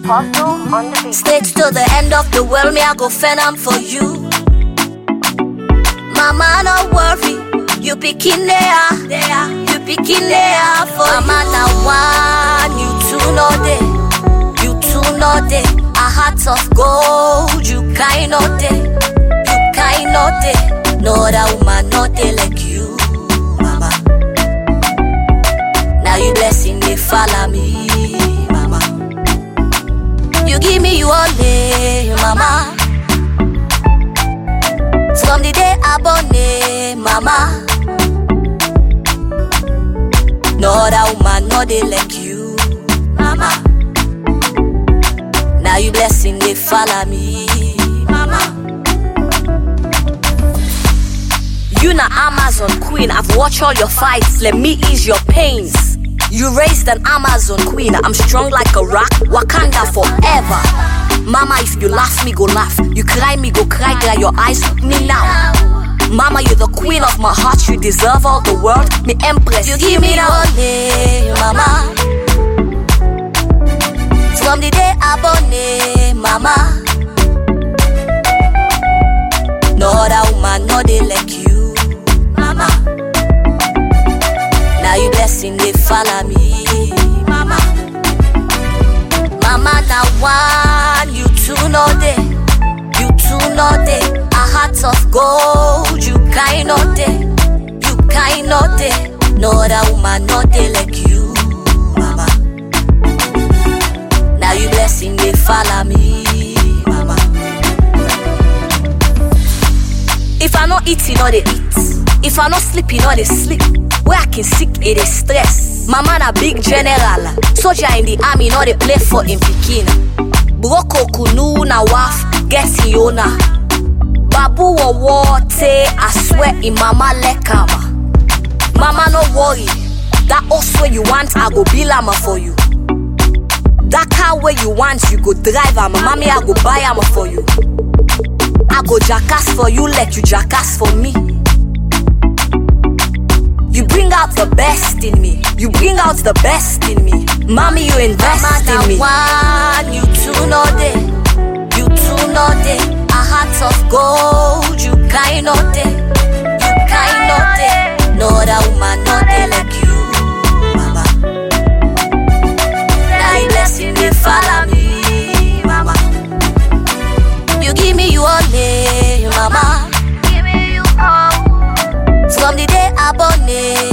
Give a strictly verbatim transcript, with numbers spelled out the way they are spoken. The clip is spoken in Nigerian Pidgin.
Apostle on the beat. Stakes to the end of the world, me I go fend am for you. Mama, no worry, you picking there, there, you picking there for Mama, you. Now one, you two know day, you two know day. A heart of gold, you kind know day, you kind know day. No other woman know day like you, Mama. Now you blessing me, follow me, Mama. You give me your day, Mama. From the day I born it, Mama. No other woman, no they like you, Mama. Now you blessing they follow me, Mama. You na Amazon queen, I've watched all your fights. Let me ease your pains. You raised an Amazon queen, I'm strong like a rock. Wakanda forever. Mama, if you laugh, me go laugh. You cry, me go cry. Dry your eyes with me now. Mama, you're the queen of my heart. You deserve all the world. Me empress, you give me all day, Mama. From the day I born it, Mama. No other woman, no they like you, Mama. Now you blessing, they follow me, Mama. Mama, now one, you two know day, you two know day. A heart of gold, you kind know day, you kind know day. No other woman, no day like you, Mama. Now you blessing, they follow me, Mama. If I not eat, you know they eat. If I not sleep, you know they sleep. Where I can sick, it is stress. Mama na big general. Soldier in the army, know they play for in Pekin. Broko kunu na waf, get yona. Babu wa wote, I swear in mama lekama. Mama no worry, that also you want, I go bill ama for you. That car where you want, you go drive ama. Mommy, I go buy ama for you. I go jackass for you, let you jackass for me. You bring out the best in me. You bring out the best in me. Mommy, you invest Mama, in me. One, you two know day. You two know day. A heart of gold. You kind know day. You kind know day. No other woman know day like you, Mama. Now you blessing me, follow me, Mama. You give me your name, Mama. From the day I born it,